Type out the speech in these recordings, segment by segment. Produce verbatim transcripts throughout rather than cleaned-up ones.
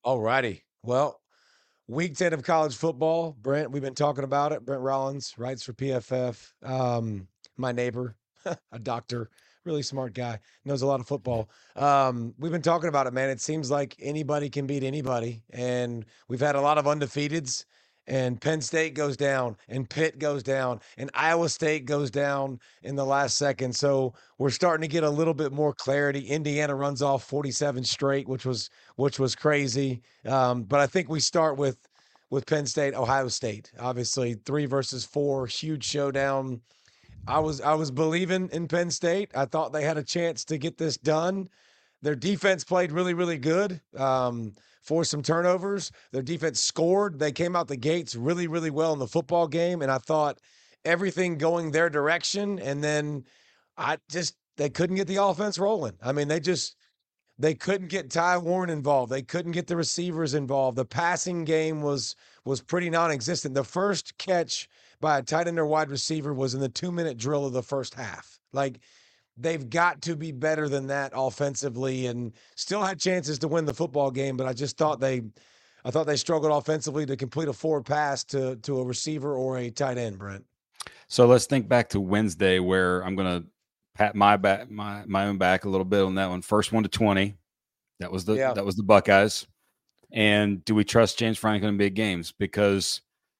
All righty. Well, week ten of college football. Brent, we've been talking about it. Brent Rollins writes for P F F. Um, my neighbor, a doctor, really smart guy, knows a lot of football. Um, we've been talking about it, man. It seems like anybody can beat anybody. And we've had a lot of undefeateds. And Penn State goes down, and Pitt goes down, and Iowa State goes down in the last second. So we're starting to get a little bit more clarity. Indiana runs off forty-seven straight, which was which was crazy. Um, but I think we start with with Penn State, Ohio State. Obviously, three versus four, huge showdown. I was I was believing in Penn State. I thought they had a chance to get this done. Their defense played really, really good. Um, forced some turnovers. Their defense scored. They came out the gates really, really well in the football game, and I thought everything going their direction. And then I just they couldn't get the offense rolling. I mean, they just they couldn't get Ty Warren involved. They couldn't get the receivers involved. The passing game was was pretty non-existent. The first catch by a tight end or wide receiver was in the two-minute drill of the first half. Like they've got to be better than that offensively and still had chances to win the football game, but I just thought they I thought they struggled offensively to complete a forward pass to to a receiver or a tight end, Brent. So let's think back to Wednesday, where I'm going to pat my back, my my own back a little bit on that one. First one to twenty, that was the Yeah. that was the Buckeyes. And do we trust James Franklin in big games? Because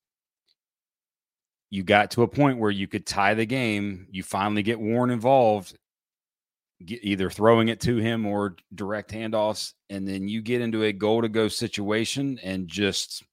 you got to a point where you could tie the game. You finally get Warren involved, get either throwing it to him or direct handoffs, and then you get into a goal to go situation and just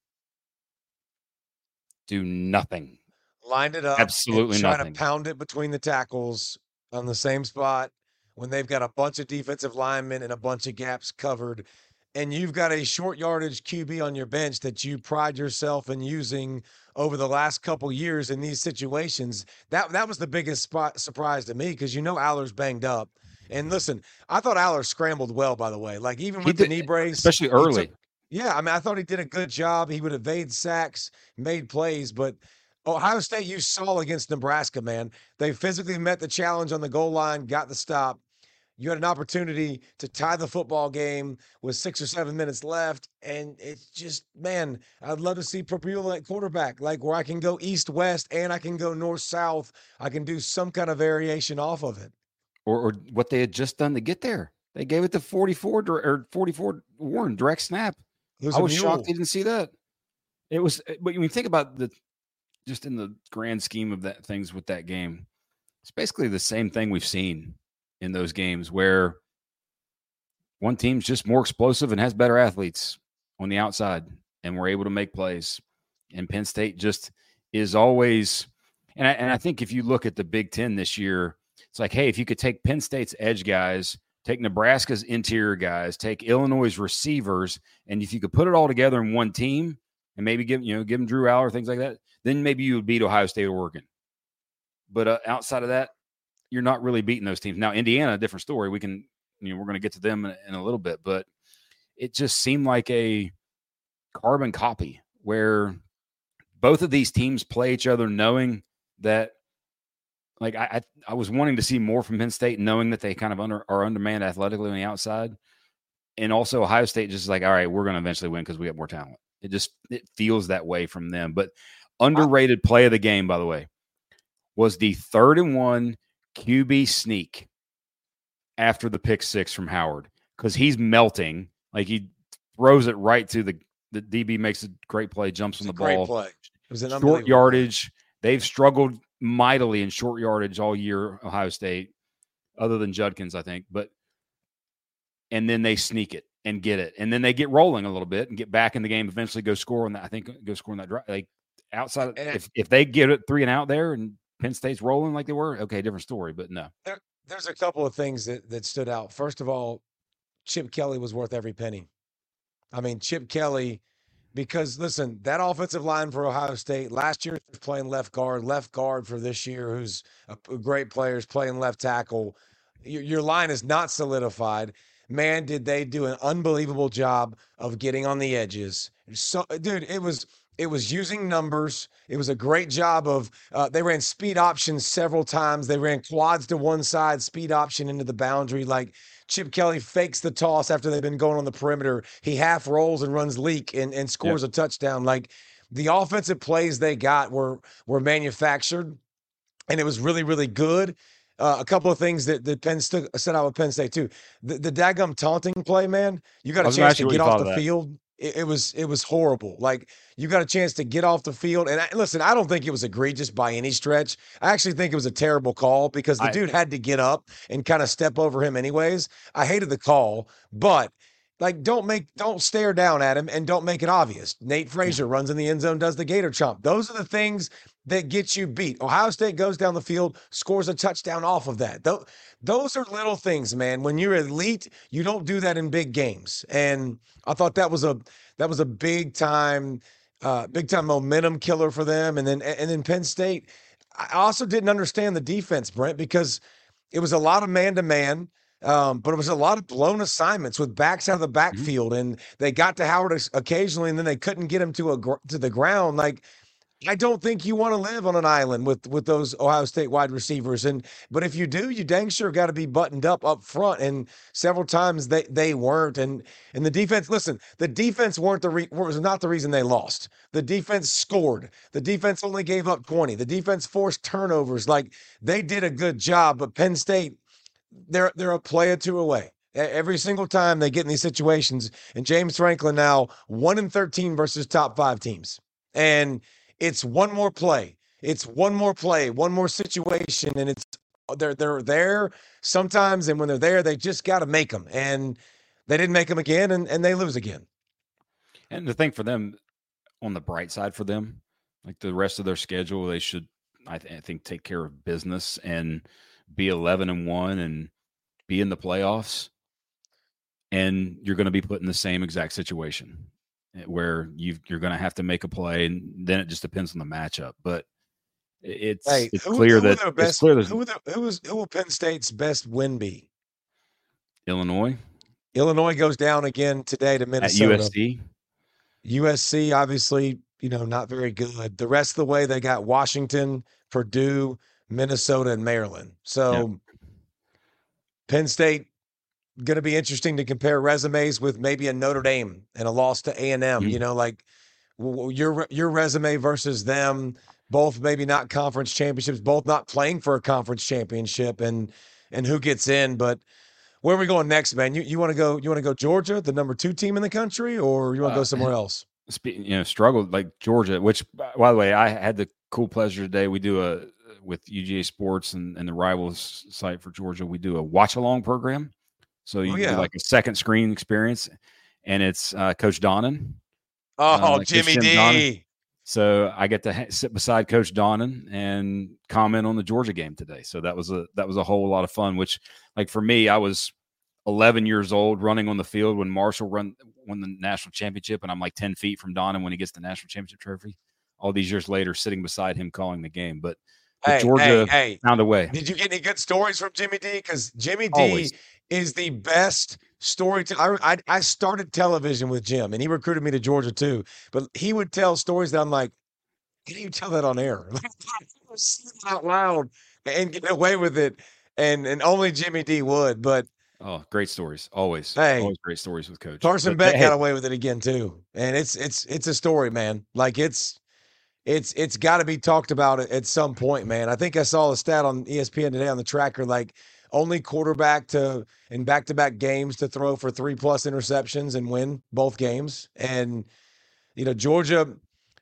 do nothing. Lined it up and Absolutely try to nothing. pound it between the tackles on the same spot when they've got a bunch of defensive linemen and a bunch of gaps covered. And you've got a short yardage Q B on your bench that you pride yourself in using over the last couple years in these situations. That that was the biggest spot surprise to me because you know Aller's banged up. And listen, I thought Aller scrambled well, by the way. Like even He with the did, knee brace, especially he took early. yeah, I mean, I thought he did a good job. He would evade sacks, made plays, but Ohio State, you saw against Nebraska, man. They physically met the challenge on the goal line, got the stop. You had an opportunity to tie the football game with six or seven minutes left. And it's just, man, I'd love to see Propula at quarterback, like where I can go east west and I can go north south. I can do some kind of variation off of it. Or, or what they had just done to get there. They gave it to forty-four or forty-four Warren direct snap. Who's I a was shocked mule? they didn't see that. It was, but when you think about the just in the grand scheme of that things with that game, it's basically the same thing we've seen in those games where one team's just more explosive and has better athletes on the outside, and we're able to make plays. And Penn State just is always, and I, and I think if you look at the Big Ten this year, it's like, hey, if you could take Penn State's edge guys, take Nebraska's interior guys, take Illinois' receivers, and if you could put it all together in one team and maybe give you know give them Drew Aller, things like that, then maybe you would beat Ohio State or Oregon. But uh, outside of that, you're not really beating those teams. Now, Indiana, a different story. We can, you know, we're going to get to them in, in a little bit, but it just seemed like a carbon copy where both of these teams play each other knowing that, like, I, I, I was wanting to see more from Penn State, knowing that they kind of under, are undermanned athletically on the outside. And also Ohio State just like, all right, we're going to eventually win because we have more talent. It just, it feels that way from them. But underrated play of the game, by the way, was the third and one Q B sneak after the pick six from Howard because he's melting. Like he throws it right to the, the D B makes a great play, jumps on the Great ball. play. It was an Short unbelievable yardage. play. They've struggled mightily in short yardage all year, Ohio State, other than Judkins, I think. But and then they sneak it and get it. And then they get rolling a little bit and get back in the game, eventually go score on that. I think go score on that drive. Like outside of, And if, if they get it three and out there and Penn State's rolling like they were, okay, different story. But no. there, there's a couple of things that, that stood out. First of all, Chip Kelly was worth every penny. I mean, Chip Kelly, because listen, that offensive line for Ohio State last year was playing left guard, left guard for this year, who's a, a great player, is playing left tackle. Your, your line is not solidified. Man, did they do an unbelievable job of getting on the edges. So, dude, it was it was using numbers. It was a great job of uh, they ran speed options several times. They ran quads to one side, speed option into the boundary. Like Chip Kelly fakes the toss after they've been going on the perimeter. He half rolls and runs leak and, and scores Yep. a touchdown. Like the offensive plays they got were were manufactured, and it was really, really good. Uh, a couple of things that, that Penn State set out with Penn State too. The, the daggum taunting play, man. You got I a was going to chance ask to you what get you off thought the of that. field. It, it was it was horrible. Like you got a chance to get off the field. And I, listen, I don't think it was egregious by any stretch. I actually think it was a terrible call because the I dude had to get up and kind of step over him anyways. I hated the call, but like don't make don't stare down at him and don't make it obvious. Nate Frazier runs in the end zone, does the gator chomp. Those are the things that get you beat. Ohio State goes down the field, scores a touchdown off of that. Those, those are little things, man. When you're elite, you don't do that in big games. And I thought that was a that was a big time, uh, big time momentum killer for them. And then and then Penn State. I also didn't understand the defense, Brent, because it was a lot of man to man. Um, but it was a lot of blown assignments with backs out of the Mhm. backfield, and they got to Howard occasionally, and then they couldn't get him to a gr- to the ground. Like I don't think you want to live on an island with with those Ohio State wide receivers. And but if you do, you dang sure got to be buttoned up up front. And several times they they weren't. And and the defense, listen, the defense weren't the re, was not the reason they lost. The defense scored. The defense only gave up twenty. The defense forced turnovers. Like they did a good job. But Penn State, they're they're a play or two away. E- Every single time they get in these situations, and James Franklin now one in thirteen versus top five teams. And it's one more play. It's one more play, one more situation, and it's they're they're there sometimes, and when they're there, they just got to make them, and they didn't make them again, and and they lose again. And the thing for them, on the bright side for them, like the rest of their schedule, they should, I, th- I think, take care of business and be eleven and one and be in the playoffs. And you're going to be put in the same exact situation eh, where you you're going to have to make a play, and then it just depends on the matchup. But it's Hey, it's who clear who are that their it's best? clear that Who are the, who is who will Penn State's best win be? Illinois Illinois goes down again today to at Minnesota. U S C. U S C, obviously, you know, not very good. The rest of the way, they got Washington, Purdue, Minnesota, and Maryland. Yeah. So Penn State going to be interesting to compare resumes with maybe a Notre Dame and a loss to A and M. You Mhm. know, like w- your your resume versus them, both maybe not conference championships, both not playing for a conference championship, and and who gets in. But where are we going next, man? You you want to go? You want to go Georgia, the number two team in the country, or you want to go Uh, somewhere else? spe- you know, struggled like Georgia, which by the way, I had the cool pleasure today. We do a with U G A Sports and, and the Rivals site for Georgia. We do a watch along program, so Oh you do yeah. like a second screen experience, and it's uh, Coach Donnan, uh, Oh, Coach Jimmy Jim Donnan. D. So I get to ha- sit beside Coach Donnan and comment on the Georgia game today. So that was a that was a whole lot of fun. Which, like for me, I was eleven years old running on the field when Marshall run won the national championship, and I'm like ten feet from Donnan when he gets the national championship trophy. All these years later, sitting beside him calling the game, but but Hey, hey, Georgia hey. found a way. Did you get any good stories from Jimmy D? Because Jimmy Always. D is the best storyteller. I, I I started television with Jim, and he recruited me to Georgia too. But he would tell stories that I'm like, how do you tell that on air? Say it out loud and get away with it, and and only Jimmy D would. But Oh, great stories. Always, hey, always great stories with Coach. Carson But Beck hey, got away with it again too, and it's it's it's a story, man. Like it's it's it's got to be talked about at, at some point, man. I think I saw a stat on E S P N today on the tracker, like only quarterback to in back-to-back games to throw for three plus interceptions and win both games. And you know, Georgia,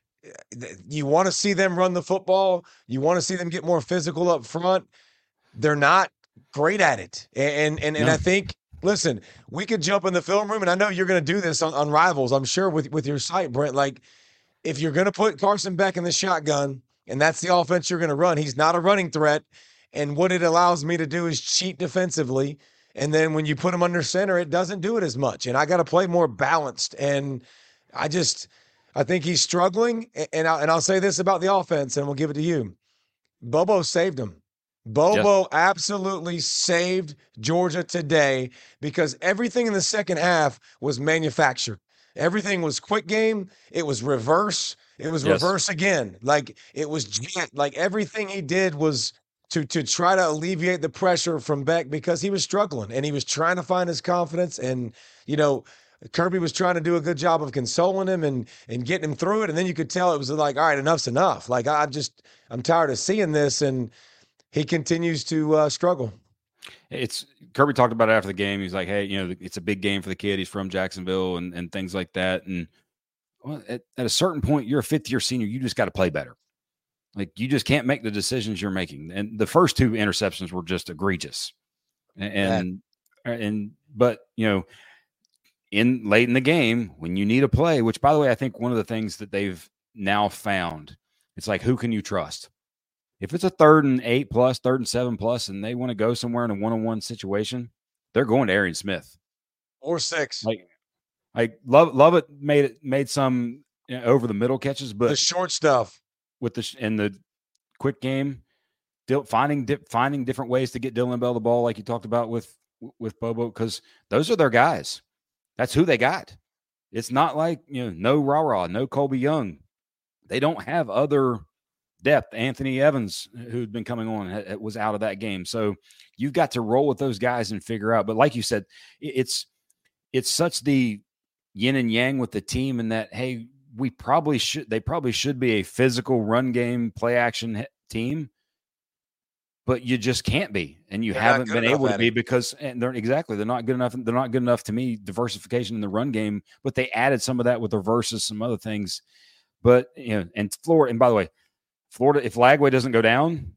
you want to see them run the football. You want to see them get more physical up front. They're not great at it. And and and no, I think, listen, we could jump in the film room, and I know you're going to do this on, on Rivals, I'm sure, with with your site, Brent. Like, if you're going to put Carson Beck in the shotgun and that's the offense you're going to run, he's not a running threat. And what it allows me to do is cheat defensively. And then when you put him under center, it doesn't do it as much. And I got to play more balanced. And I just, I think he's struggling. And, I, and I'll say this about the offense, and we'll give it to you. Bobo saved him. yes, Bobo absolutely saved Georgia today because everything in the second half was manufactured. Everything was quick game. It was reverse. It was yes, reverse again. Like it was jet. Like everything he did was to to try to alleviate the pressure from Beck because he was struggling and he was trying to find his confidence. And, you know, Kirby was trying to do a good job of consoling him and and getting him through it. And then you could tell it was like, all right, enough's enough. Like I just I'm tired of seeing this. And he continues to uh, struggle. It's Kirby talked about it after the game. He's like, hey, you know, it's a big game for the kid. He's from Jacksonville and, and things like that. And well, at, at a certain point, you're a fifth year senior. You just got to play better. Like you just can't make the decisions you're making. And the first two interceptions were just egregious. And, and, and but, you know, in late in the game, when you need a play, which by the way, I think one of the things that they've now found, it's like, who can you trust? If it's a third and eight plus, third and seven plus, and they want to go somewhere in a one-on-one situation, they're going to Arian Smith or six. Like, like love, love it. Made it made some you know, over the middle catches, but the short stuff with the in the quick game, finding finding different ways to get Dylan Bell the ball, like you talked about with with Bobo, because those are their guys. That's who they got. It's not like you know, no rah rah, no Colby Young. They don't have other depth. Anthony Evans, who'd been coming on, was out of that game. So you've got to roll with those guys and figure out. But like you said, it's it's such the yin and yang with the team, and that hey, we probably should. They probably should be a physical run game, play action team, but you just can't be, and you they're haven't been able to be it. because and they're exactly they're not good enough. They're not good enough to me. Diversification in the run game, but they added some of that with reverses, some other things. But you know, and Florida, and by the way, Florida, if Lagway doesn't go down,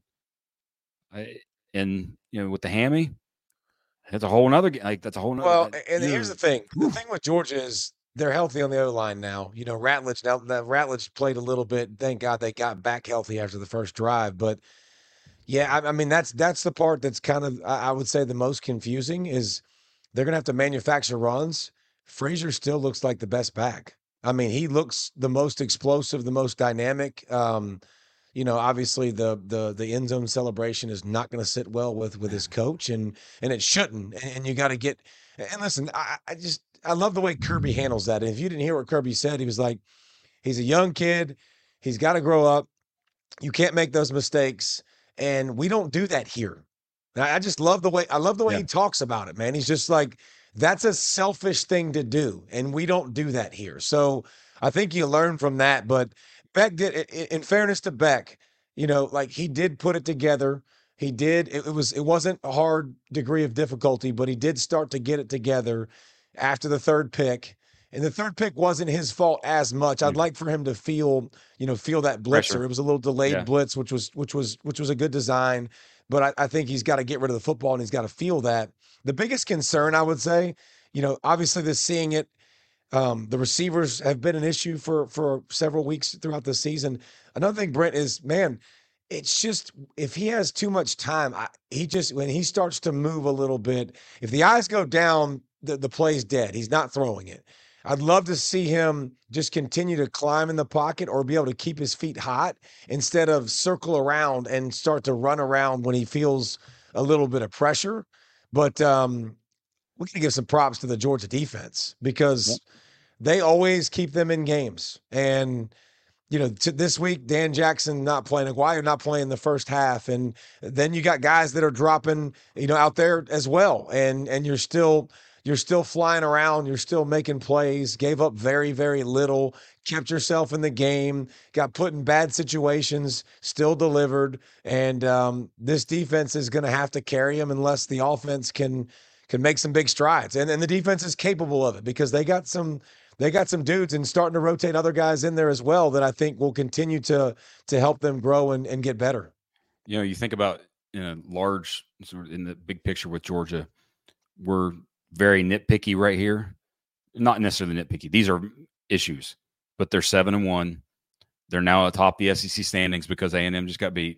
I, and you know, with the hammy, that's a whole nother like that's a whole nother. Well, and you here's know, the thing: whew. the thing with Georgia is they're healthy on the O line now. You know, Ratledge now that Ratledge played a little bit. Thank God they got back healthy after the first drive. But yeah, I, I mean that's that's the part that's kind of I, I would say the most confusing is they're gonna have to manufacture runs. Frazier still looks like the best back. I mean, he looks the most explosive, the most dynamic. Um, you know, obviously the the the end zone celebration is not going to sit well with with his coach, and and it shouldn't. And, and you got to get. And listen, I, I just I love the way Kirby handles that. And if you didn't hear what Kirby said, he was like, he's a young kid, he's got to grow up. You can't make those mistakes, and we don't do that here. And I, I just love the way I love the way Yeah. he talks about it, man. He's just like that's a selfish thing to do, and we don't do that here. So I think you learn from that, but. Beck did, in fairness to Beck, you know, like he did put it together. He did. It, it was. It wasn't a hard degree of difficulty, but he did start to get it together after the third pick. And the third pick wasn't his fault as much. I'd like for him to feel, you know, feel that blitzer. Pressure. It was a little delayed Yeah. blitz, which was which was which was a good design. But I, I think he's got to get rid of the football and he's got to feel that. The biggest concern, I would say, you know, obviously the seeing it. Um, the receivers have been an issue for for several weeks throughout the season. Another thing, Brent, is man, it's just if he has too much time, I, he just when he starts to move a little bit, if the eyes go down, the, the play's dead. He's not throwing it. I'd love to see him just continue to climb in the pocket or be able to keep his feet hot instead of circle around and start to run around when he feels a little bit of pressure. But um, we can give some props to the Georgia defense because. Yep. They always keep them in games. And, you know, t- this week, Dan Jackson not playing, Aguirre not playing the first half. And then you got guys that are dropping, you know, out there as well. And and you're still you're still flying around. You're still making plays, gave up very, very little, kept yourself in the game, got put in bad situations, still delivered. And um, this defense is going to have to carry them unless the offense can can make some big strides. And, and the defense is capable of it because they got some – They got some dudes and starting to rotate other guys in there as well that I think will continue to to help them grow and, and get better. You know, you think about in a large sort of in the big picture with Georgia, we're very nitpicky right here. Not necessarily nitpicky. These are issues, but they're seven and one. They're now atop the S E C standings because A and M just got beat,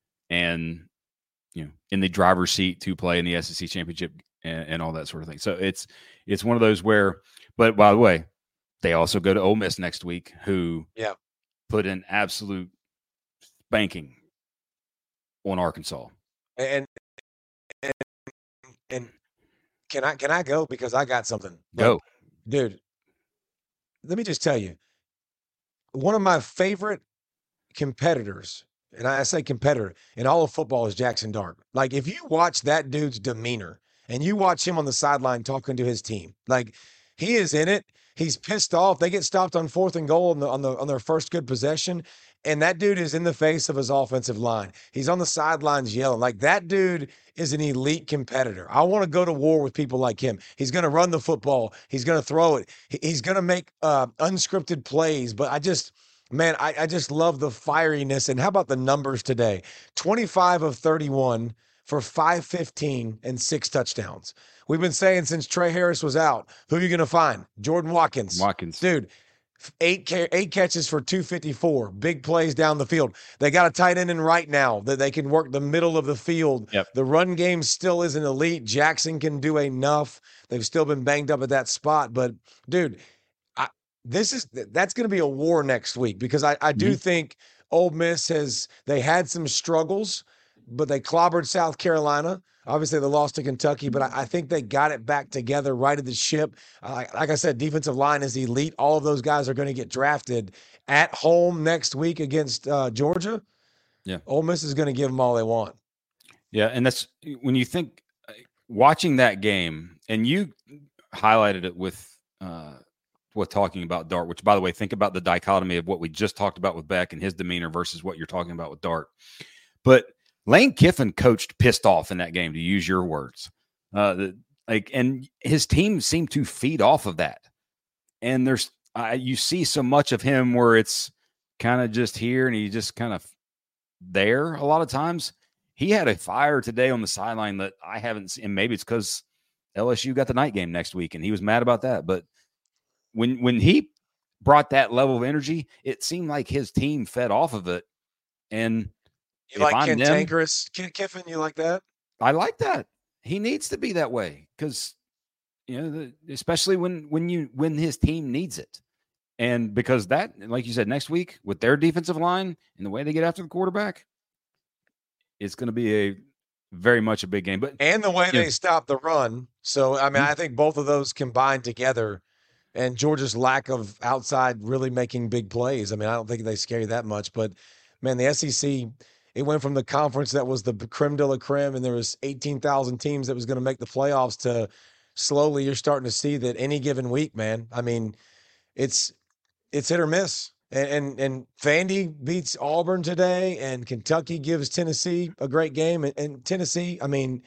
and you know, in the driver's seat to play in the S E C championship and, and all that sort of thing. So it's it's one of those where. But by the way. They also go to Ole Miss next week, who yeah. put an absolute spanking on Arkansas. And, and and can I can I go because I got something? Go, like, dude. Let me just tell you, one of my favorite competitors and I say competitor in all of football, is Jackson Dart. Like, if you watch that dude's demeanor and you watch him on the sideline talking to his team, like, he is in it. He's pissed off. They get stopped on fourth and goal on the on the on their first good possession, and that dude is in the face of his offensive line. He's on the sidelines yelling. Like, that dude is an elite competitor. I want to go to war with people like him. He's going to run the football. He's going to throw it. He's going to make uh, unscripted plays. But I just, man, I, I just love the fieriness. And how about the numbers today? twenty-five of thirty-one for five fifteen and six touchdowns. We've been saying since Trey Harris was out, who are you going to find? Jordan Watkins. Watkins. Dude, eight eight catches for two fifty-four. Big plays down the field. They got a tight end in right now that they can work the middle of the field. Yep. The run game still isn't elite. Jackson can do enough. They've still been banged up at that spot. But, dude, I, this is that's going to be a war next week because I, I do Mhm. think Ole Miss has – they had some struggles, but they clobbered South Carolina. Obviously, they lost to Kentucky, but I, I think they got it back together, righted the ship. Uh, like I said, defensive line is elite. All of those guys are going to get drafted at home next week against uh, Georgia. Yeah. Ole Miss is going to give them all they want. Yeah, and that's when you think watching that game, and you highlighted it with uh, with talking about Dart, which, by the way, think about the dichotomy of what we just talked about with Beck and his demeanor versus what you're talking about with Dart. But Lane Kiffin coached pissed off in that game, to use your words. Uh, the, like, and his team seemed to feed off of that. And there's, uh, you see so much of him where it's kind of just here and he just kind of there a lot of times. He had a fire today on the sideline that I haven't seen. And maybe it's because L S U got the night game next week and he was mad about that. But when when he brought that level of energy, it seemed like his team fed off of it. And You if like I'm them, cantankerous Kiffin? You like that? I like that. He needs to be that way because, you know, the, especially when when you when his team needs it, and because that, like you said, next week with their defensive line and the way they get after the quarterback, it's going to be a very much a big game. But and the way yeah. they stop the run. So I mean, Mhm. I think both of those combined together, and Georgia's lack of outside really making big plays. I mean, I don't think they scare you that much, but man, the S E C. It went from the conference that was the creme de la creme, and there was eighteen thousand teams that was going to make the playoffs to slowly you're starting to see that any given week, man. I mean, it's it's hit or miss. And and, and Vandy beats Auburn today, and Kentucky gives Tennessee a great game. And, and Tennessee, I mean,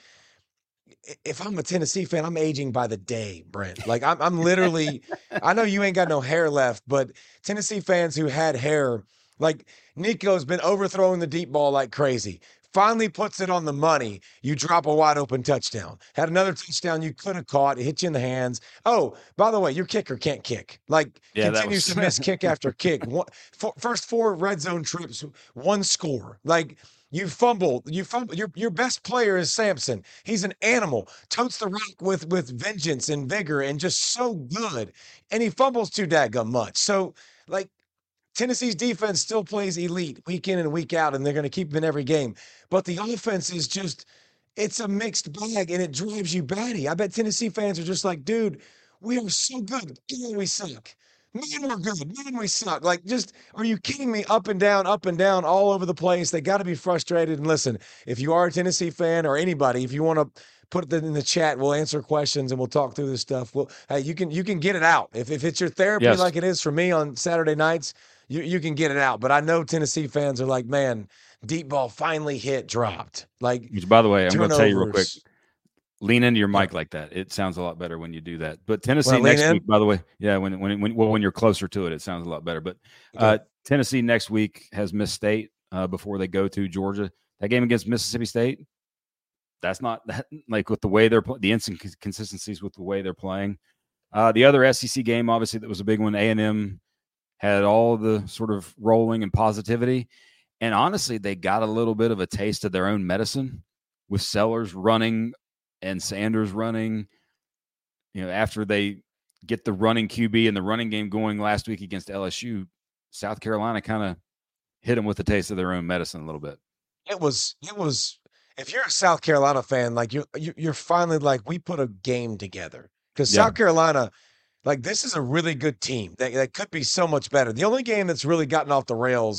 if I'm a Tennessee fan, I'm aging by the day, Brent. Like I'm, I'm literally. I know you ain't got no hair left, but Tennessee fans who had hair. Like, Nico's been overthrowing the deep ball like crazy. Finally puts it on the money. You drop a wide open touchdown. Had another touchdown you could have caught. It hit you in the hands. Oh, by the way, your kicker can't kick. Like, Yeah, that continues was- to miss kick after kick. One, four, first four red zone trips, one score. Like, you fumbled. You fumbled. Your your best player is Sampson. He's an animal. Totes the rock with with vengeance and vigor and just so good. And he fumbles too daggum much. So, like, Tennessee's defense still plays elite week in and week out, and they're going to keep them in every game. But the offense is just, it's a mixed bag, and it drives you batty. I bet Tennessee fans are just like, dude, we are so good. Man, we suck. Man, we're good. Man, we suck. Like, just, are you kidding me? Up and down, up and down, all over the place. They got to be frustrated. And listen, if you are a Tennessee fan or anybody, if you want to put it in the chat, we'll answer questions and we'll talk through this stuff. Well, hey, you can you can get it out. If, if it's your therapy Yes. like it is for me on Saturday nights, You, you can get it out. But I know Tennessee fans are like, man, deep ball finally hit, dropped. Like, Which, by the way, I'm going to tell you real quick. turnovers. Lean into your mic Yeah. like that. It sounds a lot better when you do that. But Tennessee When I lean next in? week, by the way, yeah, when when when well, when you're closer to it, it sounds a lot better. But uh, Okay. Tennessee next week has Miss State uh, before they go to Georgia. That game against Mississippi State, that's not that like with the way they're pl- the inconsistencies with the way they're playing. Uh, the other S E C game, obviously, that was a big one. A and M had all the sort of rolling and positivity, and honestly, they got a little bit of a taste of their own medicine with Sellers running and Sanders running. You know, after they get the running Q B and the running game going last week against L S U, South Carolina kind of hit them with a taste of their own medicine a little bit. It was, it was, if you're a South Carolina fan, like you, you you're finally like, we put a game together. Because Yeah. South Carolina, like, this is a really good team that, that could be so much better. The only game that's really gotten off the rails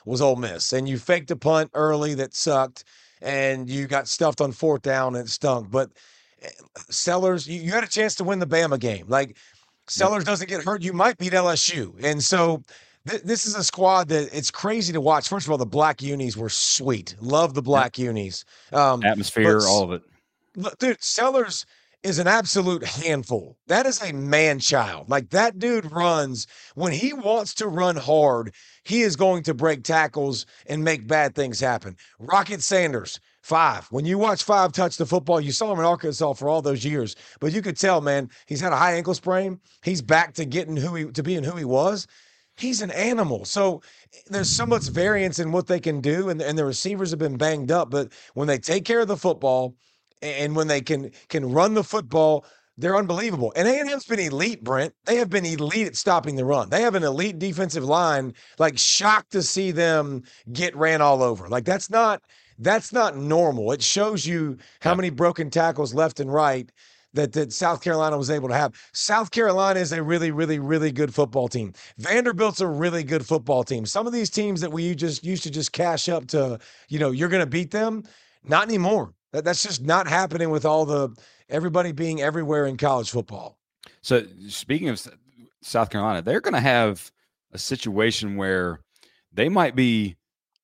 was Ole Miss. And you faked a punt early that sucked, and you got stuffed on fourth down and it stunk. But eh, Sellers, you, you had a chance to win the Bama game. Like, Yep. Sellers doesn't get hurt, you might beat L S U. And so th- this is a squad that it's crazy to watch. First of all, the black unis were sweet. Love the black yep. unis. Um, Atmosphere, but, all of it. Look, dude, Sellers is an absolute handful. That is a man child. Like, that dude runs when he wants to run hard. He is going to break tackles and make bad things happen. Rocket Sanders, five. When you watch Five touch the football, you saw him in Arkansas for all those years, but you could tell, man, he's had a high ankle sprain. He's back to getting who he to being who he was. He's an animal. So there's so much variance in what they can do, and, and the receivers have been banged up. But when they take care of the football, and when they can can run the football, they're unbelievable. And A and M's been elite, Brent. They have been elite at stopping the run. They have an elite defensive line. Like, shocked to see them get ran all over. Like, that's not that's not normal. It shows you how yeah. many broken tackles left and right that, that South Carolina was able to have. South Carolina is a really, really, really good football team. Vanderbilt's a really good football team. Some of these teams that we just used to just cash up to, you know, you're going to beat them, not anymore. That, that's just not happening with all the everybody being everywhere in college football. So speaking of South Carolina, they're going to have a situation where they might be,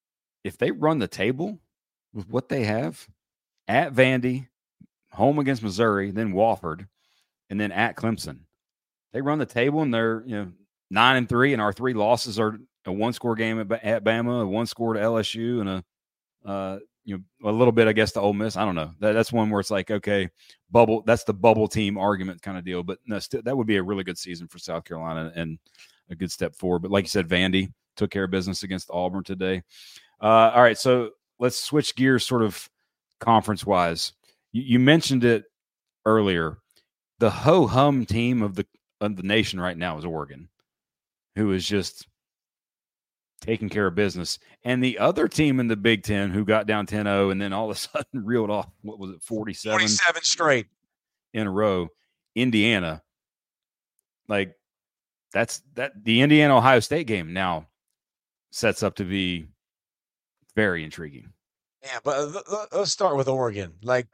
if they run the table with what they have at Vandy, home against Missouri, then Wofford, and then at Clemson. They run the table and they're, you know, nine and three, and our three losses are a one-score game at, at Bama, a one-score to L S U, and a uh, you know, a little bit, I guess, to Ole Miss. I don't know. That, that's one where it's like, okay, bubble. That's the bubble team argument kind of deal. But no, st- that would be a really good season for South Carolina and a good step forward. But like you said, Vandy took care of business against Auburn today. Uh, all right, so let's switch gears, sort of conference-wise. You, you mentioned it earlier. The ho-hum team of the of the nation right now is Oregon, who is just taking care of business. And the other team in the Big Ten who got down ten oh and then all of a sudden reeled off, what was it, forty-seven? forty-seven straight in a row, Indiana. Like, that's that the Indiana-Ohio State game now sets up to be very intriguing. Yeah, but let's start with Oregon. Like,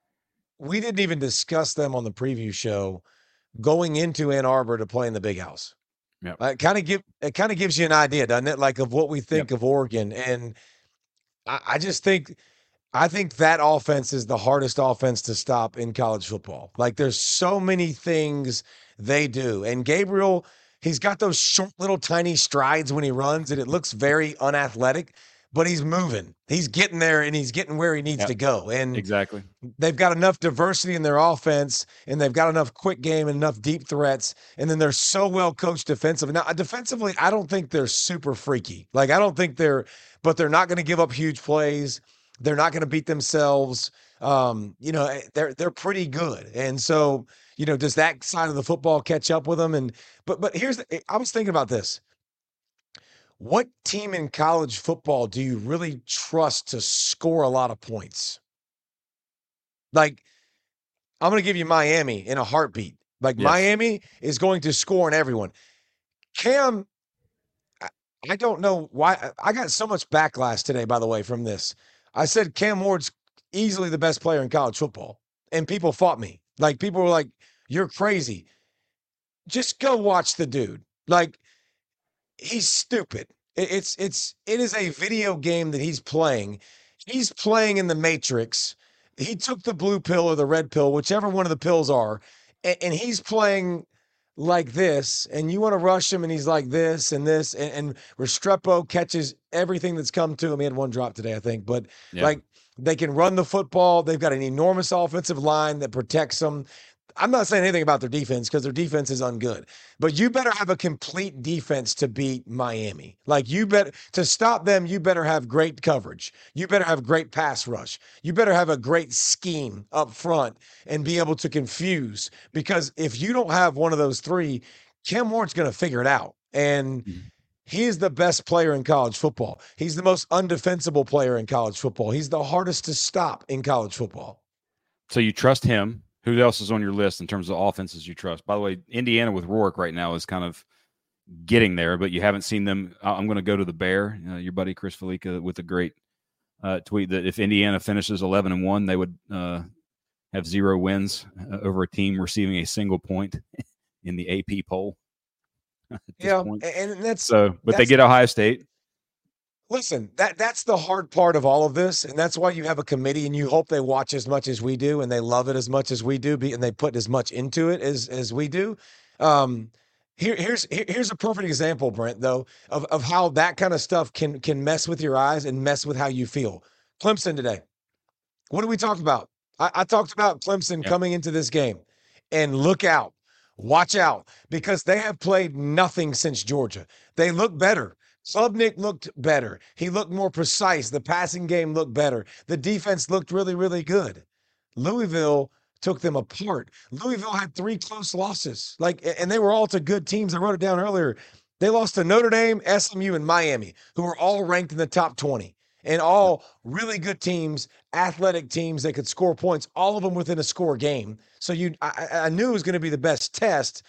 we didn't even discuss them on the preview show going into Ann Arbor to play in the Big House. Yep. Uh, it kind of give it kind of gives you an idea, doesn't it? Like, of what we think yep. of Oregon. And I, I just think I think that offense is the hardest offense to stop in college football. Like, there's so many things they do. And Gabriel, he's got those short little tiny strides when he runs, and it looks very unathletic, but he's moving. He's getting there, and he's getting where he needs yep. to go. And exactly, they've got enough diversity in their offense, and they've got enough quick game and enough deep threats, and then they're so well coached defensively. Now, defensively, I don't think they're super freaky. Like, I don't think they're, but they're not going to give up huge plays. They're not going to beat themselves. Um, you know, they're they're pretty good, and so, you know, does that side of the football catch up with them? And but but here's the, I was thinking about this. What team in college football do you really trust to score a lot of points? Like, I'm going to give you Miami in a heartbeat. Like, yes. Miami is going to score on everyone. Cam, I, I don't know why. I got so much backlash today, by the way, from this. I said Cam Ward's easily the best player in college football, and people fought me. Like, people were like, you're crazy. Just go watch the dude. Like, he's stupid. It's it's it is a video game that he's playing. He's playing in the Matrix. He took the blue pill or the red pill, whichever one of the pills are, and, and he's playing like this. And you want to rush him, and he's like this and this. And, and Restrepo catches everything that's come to him. He had one drop today, I think. But yeah. like, they can run the football. They've got an enormous offensive line that protects them. I'm not saying anything about their defense because their defense is ungood, but you better have a complete defense to beat Miami. Like, you better, to stop them, you better have great coverage. You better have great pass rush. You better have a great scheme up front and be able to confuse, because if you don't have one of those three, Cam Ward's going to figure it out. And mm-hmm. he is the best player in college football. He's the most undefensible player in college football. He's the hardest to stop in college football. So you trust him. Who else is on your list in terms of offenses you trust? By the way, Indiana with Rourke right now is kind of, getting there, but you haven't seen them. I'm going to go to the Bear. Uh, your buddy Chris Felica with a great uh, tweet that if Indiana finishes eleven and one, they would uh, have zero wins uh, over a team receiving a single point in the A P poll. At this Yeah, point. and that's so, but that's, they get Ohio State. Listen, that that's the hard part of all of this, and that's why you have a committee, and you hope they watch as much as we do, and they love it as much as we do, and they put as much into it as as we do. Um, here, here's here, here's a perfect example, Brent, though, of of how that kind of stuff can can mess with your eyes and mess with how you feel. Clemson today. What did we talk about? I, I talked about Clemson Yep. coming into this game, and look out, watch out, because they have played nothing since Georgia. They look better. Klubnik looked better. He looked more precise. The passing game looked better. The defense looked really, really good. Louisville took them apart. Louisville had three close losses, like, and they were all to good teams. I wrote it down earlier. They lost to Notre Dame, S M U, and Miami, who were all ranked in the top twenty, and all really good teams, athletic teams that could score points, all of them within a score game. So you, I, I knew it was going to be the best test.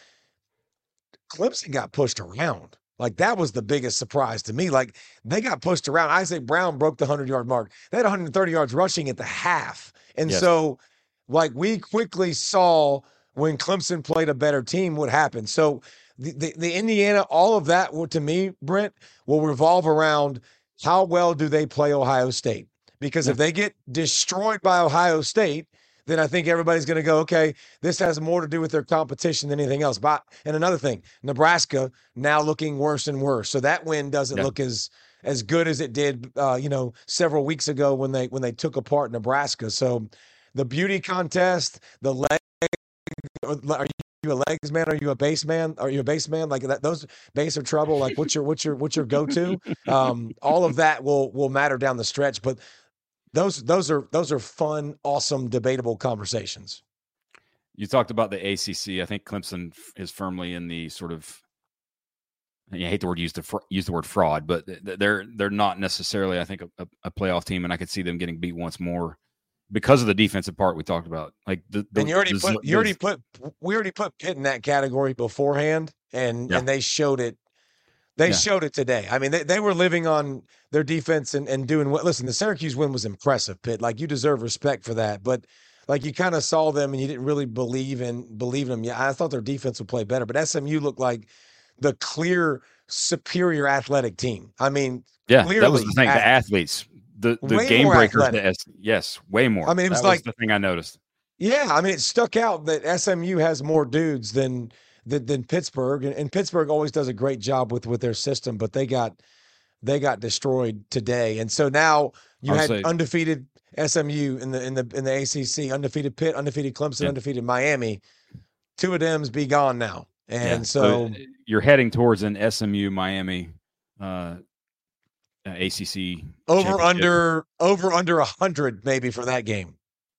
Clemson got pushed around. Like, that was the biggest surprise to me. Like, they got pushed around. Isaac Brown broke the hundred-yard mark. They had one hundred thirty yards rushing at the half. And Yes. so, like, we quickly saw when Clemson played a better team what happened. So, the, the, the Indiana, all of that, will, to me, Brent, will revolve around how well do they play Ohio State. Because Yeah. if they get destroyed by Ohio State, then I think everybody's going to go, okay, this has more to do with their competition than anything else. But and another thing, Nebraska now looking worse and worse. So that win doesn't Yeah. look as as good as it did, uh, you know, several weeks ago when they when they took apart Nebraska. So the beauty contest, the leg, are you a legs man? Are you a base man? Are you a base man? Like that, those base or trouble. Like what's your what's your what's your go to? Um, all of that will will matter down the stretch, but. Those those are those are fun, awesome, debatable conversations. You talked about the A C C. I think Clemson is firmly in the sort of. I hate the word use the use the word fraud, but they're they're not necessarily, I think, a, a playoff team, and I could see them getting beat once more because of the defensive part we talked about. Like the, the and you already the, put you already put we already put Pitt in that category beforehand, and yeah. and they showed it. They yeah. showed it today. I mean, they, they were living on their defense and, and doing what. Listen, the Syracuse win was impressive, Pitt. Like, you deserve respect for that. But, like, you kind of saw them and you didn't really believe in believe in them. Yeah, I thought their defense would play better. But S M U looked like the clear, superior athletic team. I mean, yeah, that was the thing. Ath- the athletes, the, the game breakers. The S- yes, way more. I mean, it was that like was the thing I noticed. Yeah, I mean, it stuck out that S M U has more dudes than – Than, than Pittsburgh, and, and Pittsburgh always does a great job with with their system, but they got they got destroyed today, and so now you I'll had say, undefeated S M U in the in the in the A C C, undefeated Pitt, undefeated Clemson, yeah. undefeated Miami. Two of them's be gone now, and yeah. so, so you're heading towards an S M U Miami uh, A C C over under over under a hundred maybe for that game.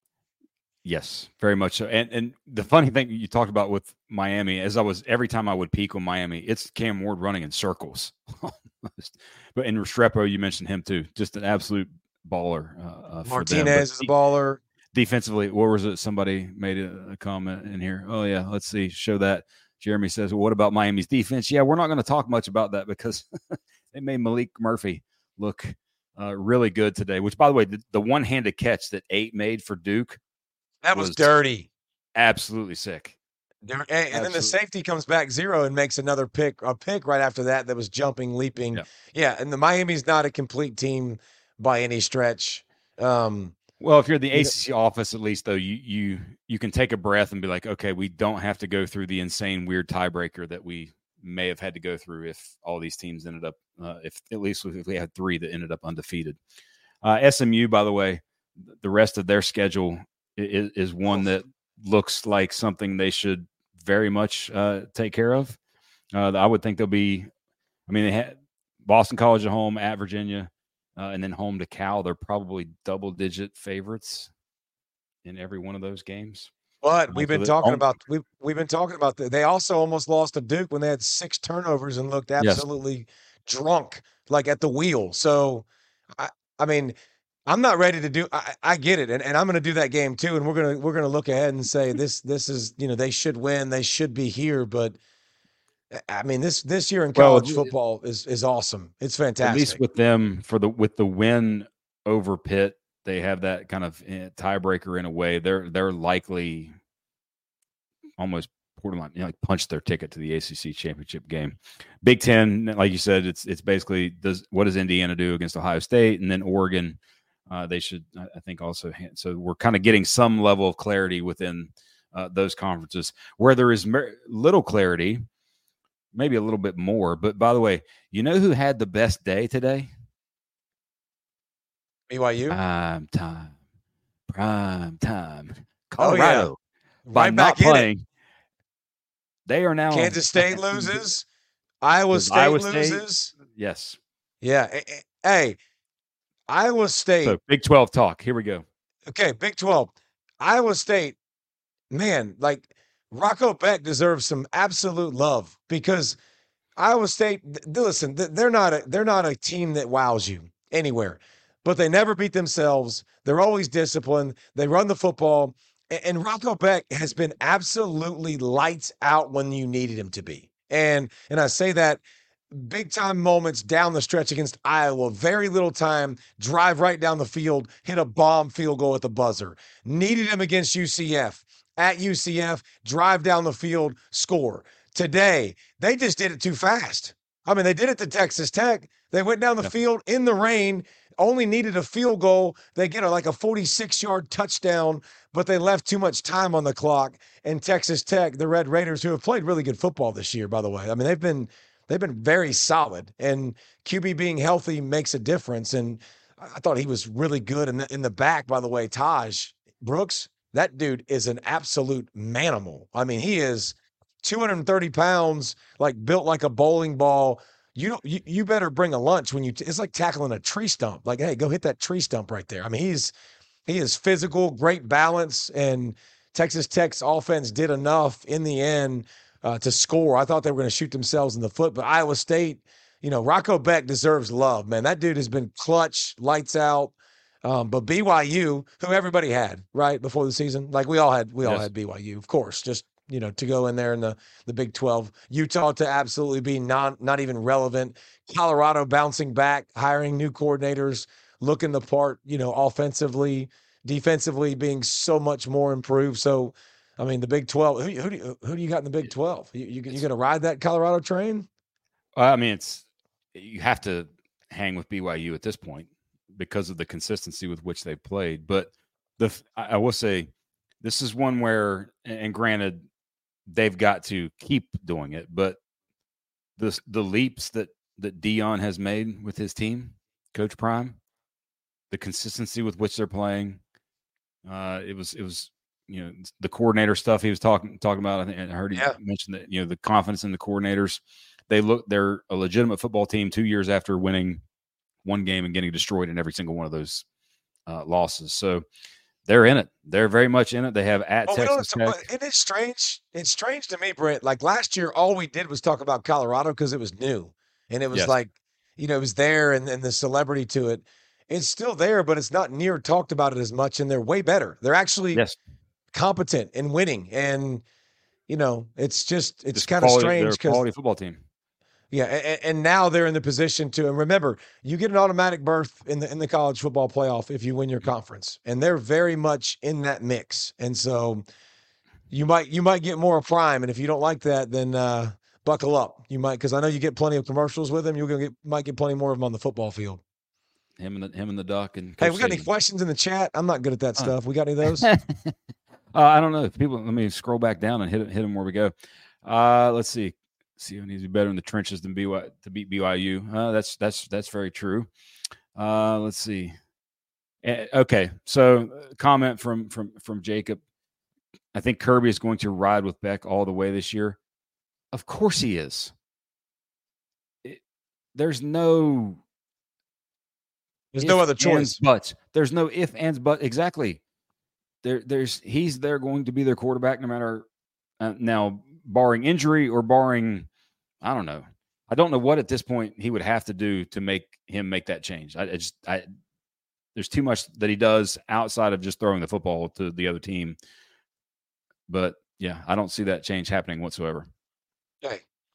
Yes, very much so. And and the funny thing you talked about with Miami, as I was every time I would peek on Miami, it's Cam Ward running in circles. But in Restrepo, you mentioned him too, just an absolute baller. Uh, Martinez is a baller. Defensively, what was it? Somebody made a, a comment in here. Oh yeah, let's see, show that. Jeremy says, well, "What about Miami's defense?" Yeah, we're not going to talk much about that because they made Malik Murphy look uh, really good today. Which, by the way, the, the one-handed catch that Eight made for Duke. That was, was dirty. Absolutely sick. And, and Absolutely. Then the safety comes back zero and makes another pick, a pick right after that that was jumping, leaping. Yeah, yeah and the Miami's not a complete team by any stretch. Um, well, if you're the A C C office, at least, though, you you you can take a breath and be like, okay, we don't have to go through the insane, weird tiebreaker that we may have had to go through if all these teams ended up, uh, if at least if we had three that ended up undefeated. Uh, S M U, by the way, the rest of their schedule is, is one that looks like something they should very much uh, take care of. Uh, I would think they'll be, I mean, they had Boston College at home, at Virginia, uh, and then home to Cal. They're probably double-digit favorites in every one of those games. But we've been talking about we've we've been talking about that. They also almost lost to Duke when they had six turnovers and looked absolutely yes. drunk, like at the wheel. So, I I mean. I'm not ready to do. I, I get it, and, and I'm going to do that game too. And we're gonna we're gonna look ahead and say this this is you know they should win, they should be here, but I mean, this this year in Well, college football is is awesome. It's at least fantastic. with them for the with the win over Pitt, they have that kind of uh, tiebreaker in a way. They're they're likely almost borderline, you know, like punch their ticket to the A C C championship game. Big Ten, like you said, it's it's basically does what does Indiana do against Ohio State, and then Oregon. Uh, they should, I think, also. So we're kind of getting some level of clarity within uh, those conferences. Where there is mer- little clarity, maybe a little bit more. But by the way, you know who had the best day today? B Y U? Prime time. Prime time. Oh, yeah. Colorado, by Right not back in it. playing, they are now Kansas State loses. Iowa Does State Iowa State- loses. yes. Yeah. eh, eh, Hey, Iowa State. So Big twelve talk. Here we go. Okay, Big twelve. Iowa State, man, like Rocco Beck deserves some absolute love because Iowa State, th- listen, th- they're not a they're not a team that wows you anywhere, but they never beat themselves. They're always disciplined. They run the football, and, and Rocco Beck has been absolutely lights out when you needed him to be. And and I say that big time moments down the stretch against Iowa, very little time, drive right down the field, hit a bomb field goal at the buzzer. Needed him against U C F. At U C F, drive down the field, score. Today, they just did it too fast. I mean, they did it to Texas Tech. They went down the Yeah. field in the rain, only needed a field goal. They get a, like a forty-six yard touchdown, but they left too much time on the clock. And Texas Tech, the Red Raiders, who have played really good football this year, by the way. I mean, they've been they've been very solid, and Q B being healthy makes a difference. And I I thought he was really good in the in the back. By the way, Taj Brooks, that dude is an absolute manimal. I mean, he is two hundred thirty pounds, like built like a bowling ball. You don't. You, you better bring a lunch when you. T- it's like tackling a tree stump. Like, hey, go hit that tree stump right there. I mean, he's he is physical, great balance, and Texas Tech's offense did enough in the end uh, to score. I thought they were going to shoot themselves in the foot, but Iowa State, you know, Rocco Beck deserves love, man. That dude has been clutch, lights out. Um, but B Y U, who everybody had right before the season, like we all had, we all Yes. had B Y U, of course, just you know, to go in there in the the Big twelve. Utah to absolutely be not not even relevant. Colorado bouncing back, hiring new coordinators, looking the part, you know, offensively, defensively being so much more improved. So, I mean, the Big twelve. Who, who do you, who do you got in the Big twelve? You you, you going to ride that Colorado train? I mean, it's you have to hang with B Y U at this point because of the consistency with which they played. But the I I will say this is one where, and granted, they've got to keep doing it, but the the leaps that that Dion has made with his team, Coach Prime, the consistency with which they're playing, uh, it was it was you know the coordinator stuff he was talking talking about. I think I heard he Yeah. mention that you know the confidence in the coordinators. They look they're a legitimate football team two years after winning one game and getting destroyed in every single one of those uh, losses. So they're in it. They're very much in it. They have at Well, we don't Texas have to, Tech. but it is strange. It's strange to me, Brent. Like last year, all we did was talk about Colorado because it was new, and it was Yes. like, you know, it was there, and, and the celebrity to it. It's still there, but it's not near talked about it as much, and they're way better. They're actually Yes, competent and winning, and you know, it's just it's Just kind of quality- they're strange a because quality football team. yeah, and, and now they're in the position to. And remember, you get an automatic berth in the in the college football playoff if you win your conference, and they're very much in that mix. And so, you might you might get more prime, and if you don't like that, then uh, buckle up. You might because I know you get plenty of commercials with them. You're gonna get might get plenty more of them on the football field. Him and the him and the Duck and Hey, Coach we got any Saban. questions in the chat? I'm not good at that Uh, stuff. We got any of those? uh, I don't know. If people, let me scroll back down and hit hit them where we go. Uh, let's see. C O needs to be better in the trenches than B Y to beat B Y U. Uh, that's that's that's very true. Uh, let's see. Eh, okay, so uh, comment from from from Jacob. I think Kirby is going to ride with Beck all the way this year. Of course he is. It, there's no There's no if, other ands, choice. buts. There's no if, ands, but. Exactly. There, there's he's there going to be their quarterback no matter uh, now, barring injury or barring, I don't know. I don't know what at this point he would have to do to make him make that change. I, I just, I there's too much that he does outside of just throwing the football to the other team. But yeah, I don't see that change happening whatsoever. Hey,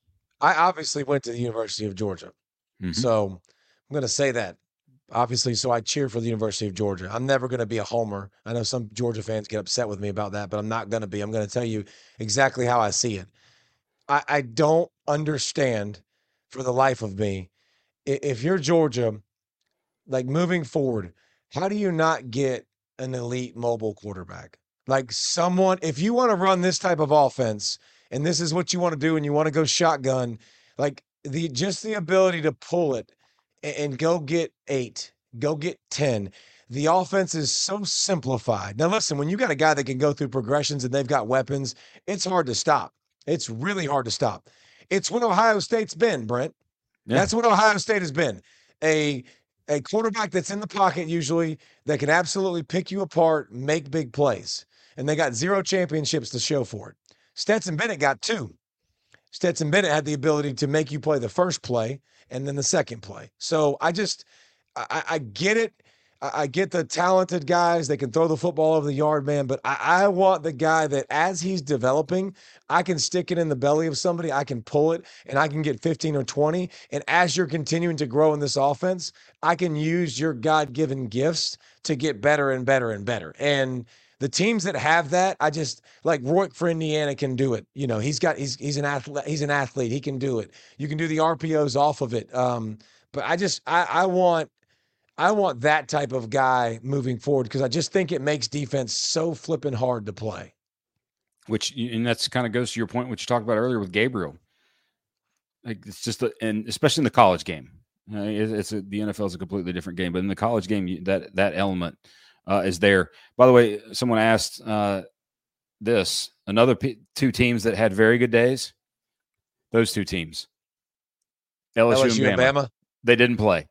I obviously went to the University of Georgia. Mhm. So I'm going to say that. Obviously, so I cheer for the University of Georgia. I'm never going to be a homer. I know some Georgia fans get upset with me about that, but I'm not going to be. I'm going to tell you exactly how I see it. I, I don't understand for the life of me i- if you're Georgia, like moving forward, how do you not get an elite mobile quarterback? Like someone, if you want to run this type of offense and this is what you want to do and you want to go shotgun, like the just the ability to pull it and, and go get eight, go get ten. The offense is so simplified. Now, listen, when you got a guy that can go through progressions and they've got weapons, it's hard to stop. It's really hard to stop. It's what Ohio State's been, Brent. Yeah. That's what Ohio State has been. A a quarterback that's in the pocket usually that can absolutely pick you apart, make big plays. And they got zero championships to show for it. Stetson Bennett got two. Stetson Bennett had the ability to make you play the first play and then the second play. So I just I, I get it. I, I get the talented guys that can throw the football over the yard, man. But I, I want the guy that as he's developing, I can stick it in the belly of somebody, I can pull it, and I can get fifteen or twenty. And as you're continuing to grow in this offense, I can use your God-given gifts to get better and better and better. And the teams that have that, I just like Rourke for Indiana can do it. You know, he's got he's he's an athlete. He's an athlete. He can do it. You can do the R P Os off of it. Um, but I just I, I want I want that type of guy moving forward because I just think it makes defense so flipping hard to play. Which and that's kind of goes to your point, which you talked about earlier with Gabriel. Like it's just, a, and especially in the college game, uh, it, it's a, the N F L is a completely different game. But in the college game, that that element uh, is there. By the way, someone asked uh, this: another p- two teams that had very good days. Those two teams, L S U, L S U and Bama, and Bama. They didn't play.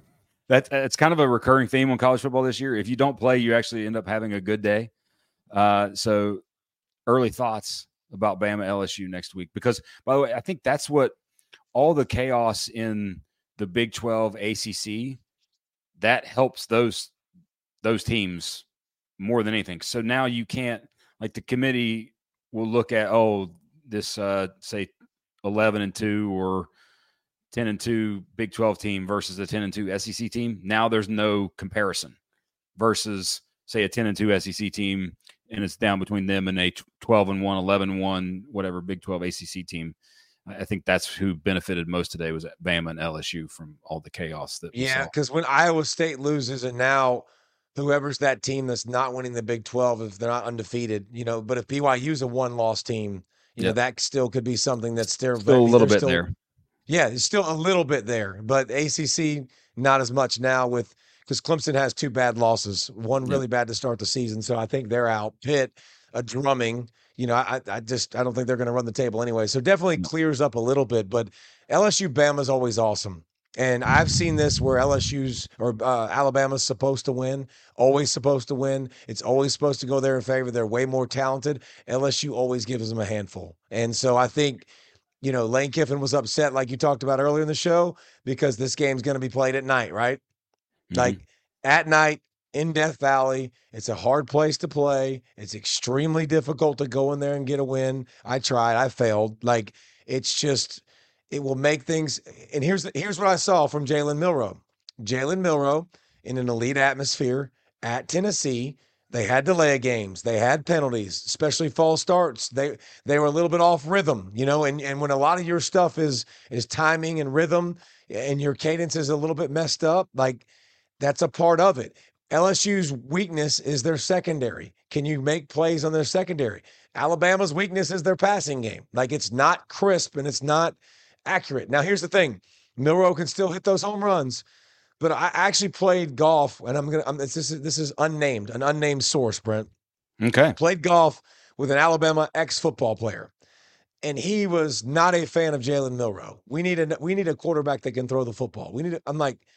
That it's kind of a recurring theme on college football this year. If you don't play, you actually end up having a good day. Uh, so, early thoughts about Bama L S U next week, because by the way, I think that's what all the chaos in the Big twelve A C C that helps those those teams more than anything. So now you can't, like, the committee will look at, oh, this uh, say eleven and two or ten and two Big twelve team versus a ten and two S E C team. Now there's no comparison versus, say, a ten and two S E C team, and it's down between them and a twelve and one, eleven and one, whatever Big twelve A C C team. I think that's who benefited most today was Bama and L S U from all the chaos that we Yeah, saw. because when Iowa State loses and now whoever's that team that's not winning the Big twelve, if they're not undefeated, you know, but if B Y U's a one-loss team, you know, Yep. that still could be something that's still, Still I a mean, little they're bit still, there. Yeah, it's still a little bit there, but A C C not as much now with because Clemson has two bad losses, one Yep. really bad to start the season, so I think they're out. Pitt, a drumming, you know, I I just I don't think they're going to run the table anyway, so definitely No. clears up a little bit. But L S U Bama's always awesome, and I've seen this where L S U's or uh, Alabama's supposed to win, always supposed to win. It's always supposed to go there in favor. They're way more talented. L S U always gives them a handful, and so I think. You know, Lane Kiffin was upset, like you talked about earlier in the show, because this game's going to be played at night, right? Mhm. Like at night in Death Valley, it's a hard place to play. It's extremely difficult to go in there and get a win. I tried, I failed. Like it's just, it will make things. And here's here's what I saw from Jalen Milroe. Jalen Milroe in an elite atmosphere at Tennessee. They had delay games. They had penalties, especially false starts. They they were a little bit off rhythm, you know. And and when a lot of your stuff is is timing and rhythm, and your cadence is a little bit messed up, like that's a part of it. L S U's weakness is their secondary. Can you make plays on their secondary? Alabama's weakness is their passing game. Like it's not crisp and it's not accurate. Now here's the thing: Milroe can still hit those home runs. But I actually played golf, and I'm gonna. I'm, this is this is unnamed, an unnamed source, Brent. Okay. Played golf with an Alabama ex-football player, and he was not a fan of Jalen Milroe. We need a we need a quarterback that can throw the football. We need. A, I'm like,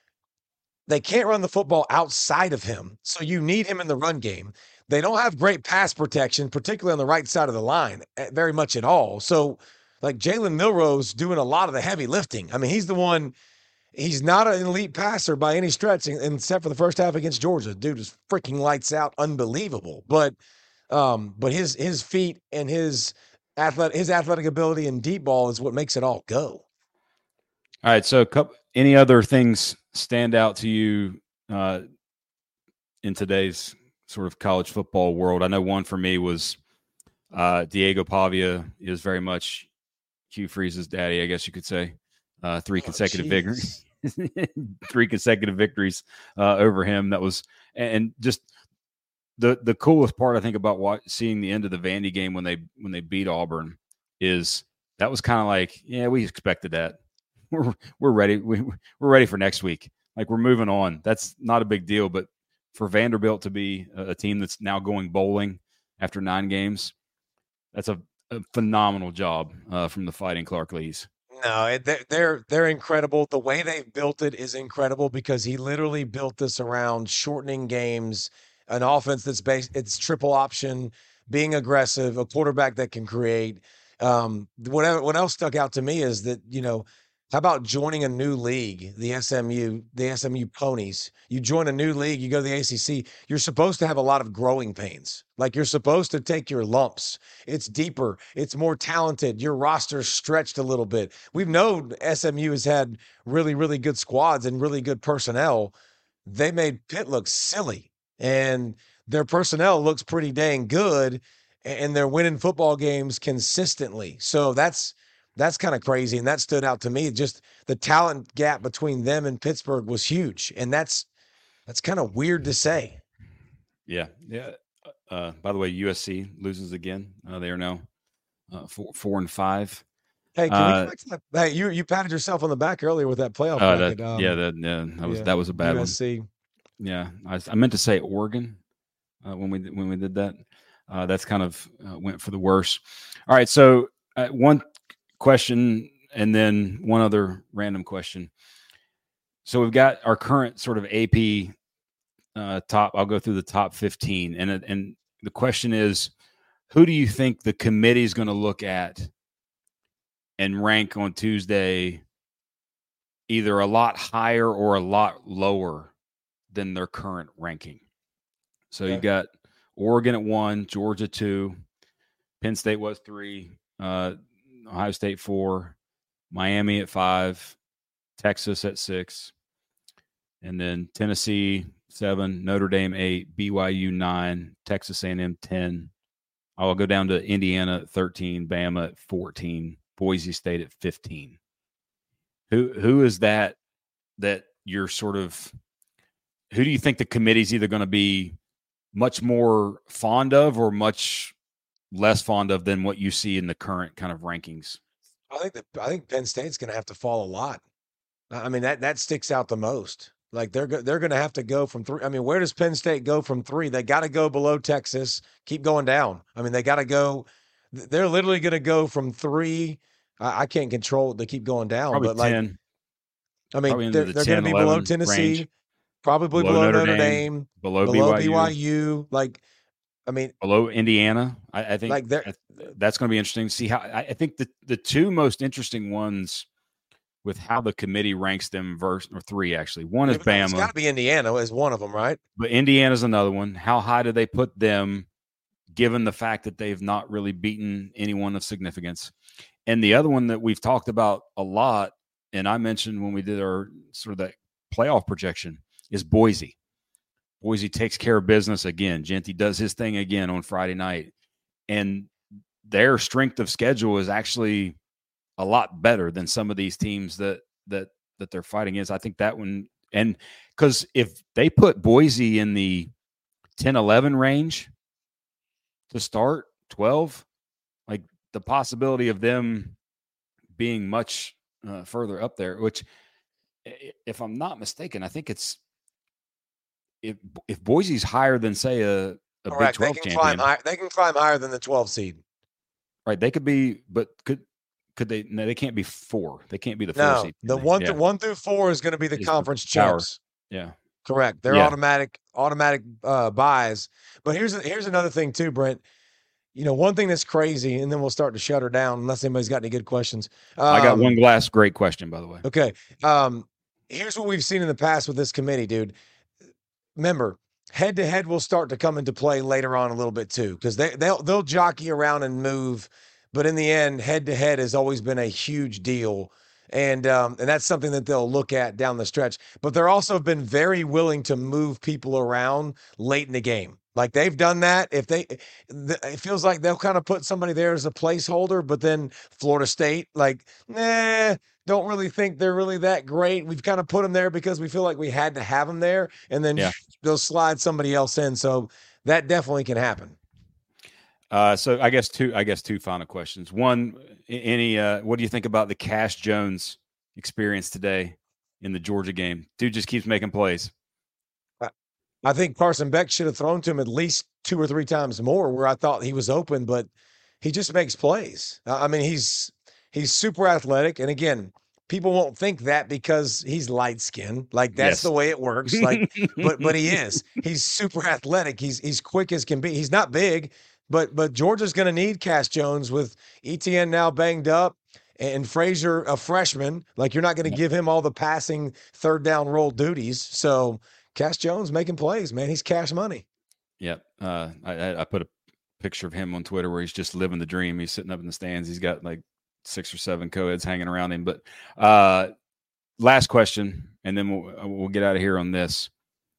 they can't run the football outside of him, so you need him in the run game. They don't have great pass protection, particularly on the right side of the line, very much at all. So, like Jalen Milroe's doing a lot of the heavy lifting. I mean, he's the one. He's not an elite passer by any stretch, except for the first half against Georgia. Dude is freaking lights out, unbelievable. But, um, but his his feet and his athletic, his athletic ability in deep ball is what makes it all go. All right. So, any other things stand out to you uh, in today's sort of college football world? I know one for me was uh, Diego Pavia is very much Hugh Freeze's daddy, I guess you could say. Uh, three Oh, consecutive geez. victories, three consecutive victories uh, over him. That was, and just the the coolest part I think about what, seeing the end of the Vandy game when they when they beat Auburn is that was kind of like, yeah, we expected that. We're we're ready. We, we're ready for next week. Like, we're moving on. That's not a big deal. But for Vanderbilt to be a, a team that's now going bowling after nine games, that's a, a phenomenal job uh, from the Fighting Clark Lees. No, it, they're they're they're incredible. The way they've built it is incredible because he literally built this around shortening games, an offense that's based it's triple option, being aggressive, a quarterback that can create. Um, whatever what else stuck out to me is that, you know, how about joining a new league, the S M U, the S M U Ponies? You join a new league, you go to the A C C, you're supposed to have a lot of growing pains. Like, you're supposed to take your lumps. It's deeper, it's more talented. Your roster's stretched a little bit. We've known S M U has had really, really good squads and really good personnel. They made Pitt look silly, and their personnel looks pretty dang good, and they're winning football games consistently. So that's that's kind of crazy, and that stood out to me. Just the talent gap between them and Pittsburgh was huge, and that's that's kind of weird to say. Yeah, yeah. Uh, by the way, U S C loses again. Uh, they are now uh, four, four and five. Hey, can we go Uh, back to that? Hey, you you patted yourself on the back earlier with that playoff uh, that bracket. yeah, Um, that yeah, that was yeah, that was a bad one. U S C. Yeah, I, I meant to say Oregon uh, when we when we did that. Uh, that's kind of uh, went for the worse. All right, so uh, one question and then one other random question. So we've got our current sort of A P uh, top. I'll go through the top fifteen, and and the question is, who do you think the committee is going to look at and rank on Tuesday, either a lot higher or a lot lower than their current ranking? So you Okay. got Oregon at one, Georgia two, Penn State was three, uh, Ohio State four, Miami at five, Texas at six, and then Tennessee seven, Notre Dame eight, B Y U nine, Texas A and M ten. I'll go down to Indiana at thirteen, Bama at fourteen, Boise State at fifteen. Who who is that that you're sort of who do you think the committee's either going to be much more fond of or much less fond of than what you see in the current kind of rankings? I think that I think Penn State's going to have to fall a lot. I I mean, that that sticks out the most. Like, they're go- they're going to have to go from three. I mean, where does Penn State go from three? They got to go below Texas, keep going down. I mean, they got to go. th- They're literally going to go from three. I, I can't control it. They keep going down, Probably but like, ten, I mean, probably into they're the they're going to ten, be below eleven range, Tennessee, probably below below Notre Notre Dame, Dame, below below B Y U, B Y U. Like, I mean, below Indiana. I, I think like they're that's going to be interesting to see how. I, I think the the two most interesting ones with how the committee ranks them versus or three actually. One is it's got Bama, to be Indiana as one of them, right? but Indiana's another one. How high do they put them, given the fact that they've not really beaten anyone of significance? And the other one that we've talked about a lot, and I mentioned when we did our sort of that playoff projection, is Boise. Boise takes care of business again. Genty does his thing again on Friday night. And their strength of schedule is actually a lot better than some of these teams that that that they're fighting against. I think that one, and because if they put Boise in the ten eleven range to start, twelve, like the possibility of them being much uh, further up there, which if I'm not mistaken, I think it's if if Boise's higher than say a, a Big Correct. They twelve can climb champion, high. They can climb higher than the twelve seed. right? They could be, but could could they? No, they can't be four. They can't be the four No, seed. the Can they? one Yeah, through one through four is going to be the is the conference power. champs. Yeah, Correct. They're yeah. automatic automatic uh, buys. But here's here's another thing too, Brent. You know, one thing that's crazy, and then we'll start to shut her down unless anybody's got any good questions. Um, I got one glass. Great question, by the way. Okay. Um, here's what we've seen in the past with this committee, dude. Remember, head to head will start to come into play later on a little bit too, because they they'll they'll jockey around and move but in the end, head to head has always been a huge deal. And um, and that's something that they'll look at down the stretch. But they're also been very willing to move people around late in the game. Like they've done that. If they, it feels like they'll kind of put somebody there as a placeholder, but then Florida State, like, nah, don't really think they're really that great. We've kind of put them there because we feel like we had to have them there, and then Yeah. they'll slide somebody else in. So that definitely can happen. Uh, so I guess two. I guess two final questions. One, any? Uh, what do you think about the Cash Jones experience today in the Georgia game? Dude just keeps making plays. I think Carson Beck should have thrown to him at least two or three times more where I thought he was open, but he just makes plays. I mean, he's he's super athletic, and again, people won't think that because he's light skinned. Like that's Yes. the way it works. Like, but but he is. He's super athletic. He's he's quick as can be. He's not big, but but Georgia's going to need Cash Jones with E T N now banged up and Frazier a freshman. Like you're not going to Yep. give him all the passing third down roll duties. So Cash Jones making plays, man. He's cash money. Yep. Uh, I, I put a picture of him on Twitter where he's just living the dream. He's sitting up in the stands. He's got like six or seven co-eds hanging around him. But uh, last question, and then we'll, uh, we'll get out of here on this.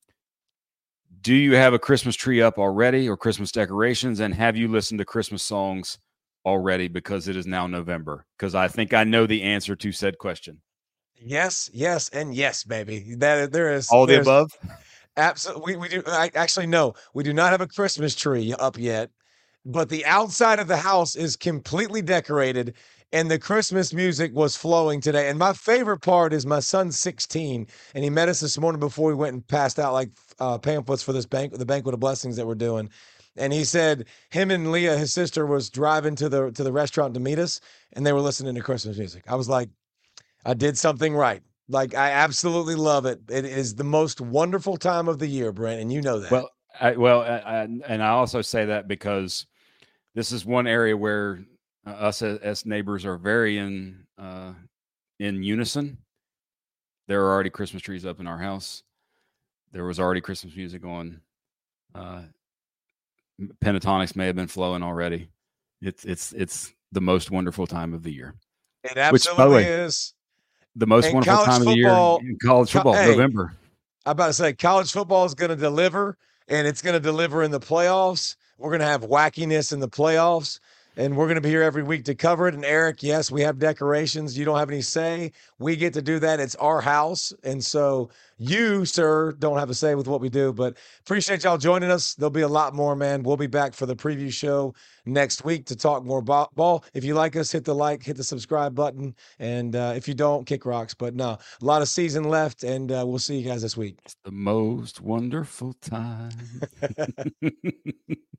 Do you have a Christmas tree up already or Christmas decorations? And have you listened to Christmas songs already because it is now November? Because I think I know the answer to said question. Yes, yes, and yes, baby. That there is all the above. Absolutely, we, we do. I, actually, no, we do not have a Christmas tree up yet, but the outside of the house is completely decorated, and the Christmas music was flowing today. And my favorite part is my son's sixteen, and he met us this morning before we went and passed out like uh, pamphlets for this bank, the banquet of blessings that we're doing. And he said him and Leah, his sister, was driving to the to the restaurant to meet us, and they were listening to Christmas music. I was like, I did something right. Like I absolutely love it. It is the most wonderful time of the year, Brent, and you know that. Well, I, well, I, I, and I also say that because this is one area where uh, us as, as neighbors are very in uh, in unison. There are already Christmas trees up in our house. There was already Christmas music on. Uh, Pentatonics may have been flowing already. It's it's it's the most wonderful time of the year. It absolutely Which, by the way, is. the most And wonderful college time football, of the year in college co- football, hey, November. I'm about to say college football is going to deliver, and it's going to deliver in the playoffs. We're going to have wackiness in the playoffs, and we're going to be here every week to cover it. And Eric, yes, we have decorations. You don't have any say. We get to do that. It's our house. And so you, sir, don't have a say with what we do, but appreciate y'all joining us. There'll be a lot more, man. We'll be back for the preview show next week to talk more ball. If you like us, hit the like, hit the subscribe button. And uh, if you don't, kick rocks. But no, a lot of season left, and uh, we'll see you guys this week. It's the most wonderful time.